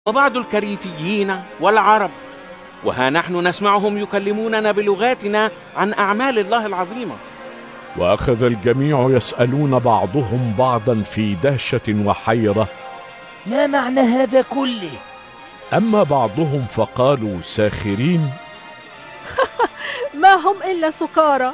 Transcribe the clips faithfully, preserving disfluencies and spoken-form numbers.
وبعض الكريتيين والعرب، وها نحن نسمعهم يكلموننا بلغاتنا عن أعمال الله العظيمة. وأخذ الجميع يسألون بعضهم بعضا في دهشة وحيرة: ما معنى هذا كله؟ أما بعضهم فقالوا ساخرين ما هم إلا سكارى.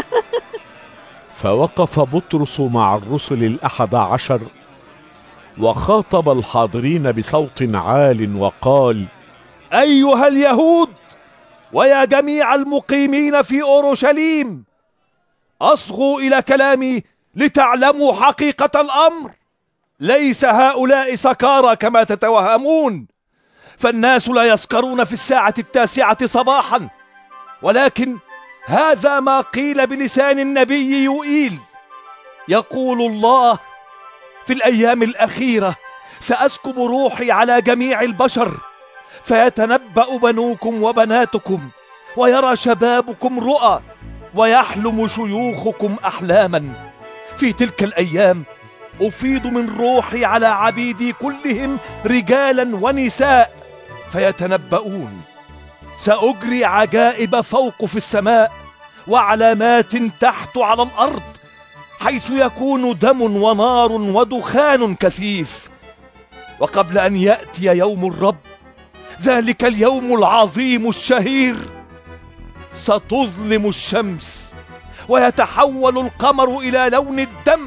فوقف بطرس مع الرسل الأحد عشر وخاطب الحاضرين بصوت عال وقال: أيها اليهود ويا جميع المقيمين في أورشليم، أصغوا إلى كلامي لتعلموا حقيقة الأمر. ليس هؤلاء سكارى كما تتوهمون، فالناس لا يسكرون في الساعة التاسعة صباحا، ولكن هذا ما قيل بلسان النبي يوئيل. يقول الله: في الأيام الأخيرة سأسكب روحي على جميع البشر، فيتنبأ بنوكم وبناتكم، ويرى شبابكم رؤى، ويحلم شيوخكم أحلاما. في تلك الأيام أفيض من روحي على عبيدي كلهم رجالا ونساء فيتنبؤون. سأجري عجائب فوق في السماء وعلامات تحت على الأرض، حيث يكون دم ونار ودخان كثيف. وقبل أن يأتي يوم الرب، ذلك اليوم العظيم الشهير، ستظلم الشمس ويتحول القمر إلى لون الدم،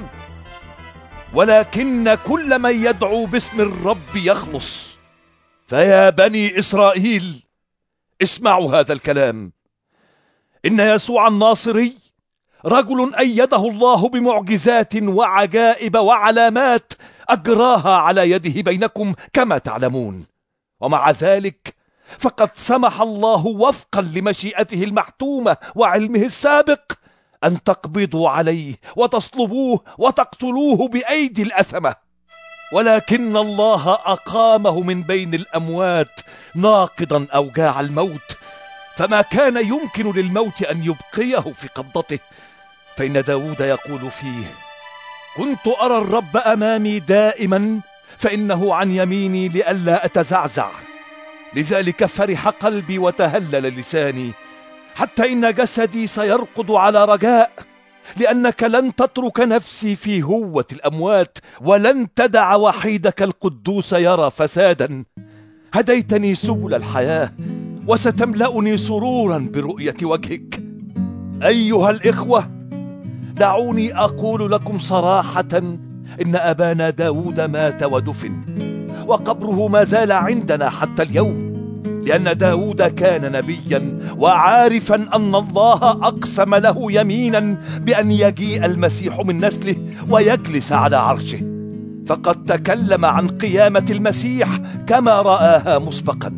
ولكن كل من يدعو باسم الرب يخلص. فيا بني إسرائيل، اسمعوا هذا الكلام: إن يسوع الناصري رجل أيده الله بمعجزات وعجائب وعلامات أجراها على يده بينكم كما تعلمون. ومع ذلك فقد سمح الله وفقا لمشيئته المحتومة وعلمه السابق أن تقبضوا عليه وتصلبوه وتقتلوه بأيدي الأثمة، ولكن الله أقامه من بين الأموات ناقضا أوجاع الموت، فما كان يمكن للموت أن يبقيه في قبضته. فإن داود يقول فيه: كنت أرى الرب أمامي دائما، فإنه عن يميني لئلا أتزعزع. لذلك فرح قلبي وتهلل لساني، حتى إن جسدي سيرقد على رجاء، لأنك لن تترك نفسي في هوة الأموات، ولن تدع وحيدك القدوس يرى فسادا. هديتني سبل الحياة، وستملأني سرورا برؤية وجهك. أيها الإخوة، دعوني أقول لكم صراحة: إن أبانا داود مات ودفن، وقبره ما زال عندنا حتى اليوم، لأن داود كان نبيا وعارفا أن الله أقسم له يمينا بأن يجيء المسيح من نسله ويجلس على عرشه، فقد تكلم عن قيامة المسيح كما رآها مسبقا،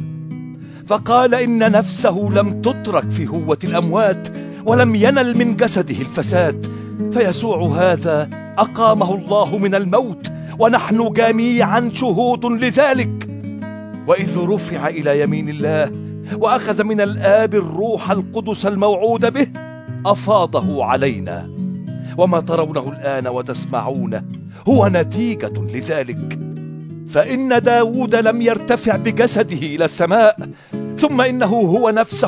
فقال إن نفسه لم تترك في هوة الأموات، ولم ينل من جسده الفساد. فيسوع هذا أقامه الله من الموت، ونحن جميعا شهود لذلك. وإذ رفع إلى يمين الله وأخذ من الآب الروح القدس الموعود به، أفاضه علينا. وما ترونه الآن وتسمعونه هو نتيجة لذلك. فإن داود لم يرتفع بجسده إلى السماء، ثم إنه هو نفسه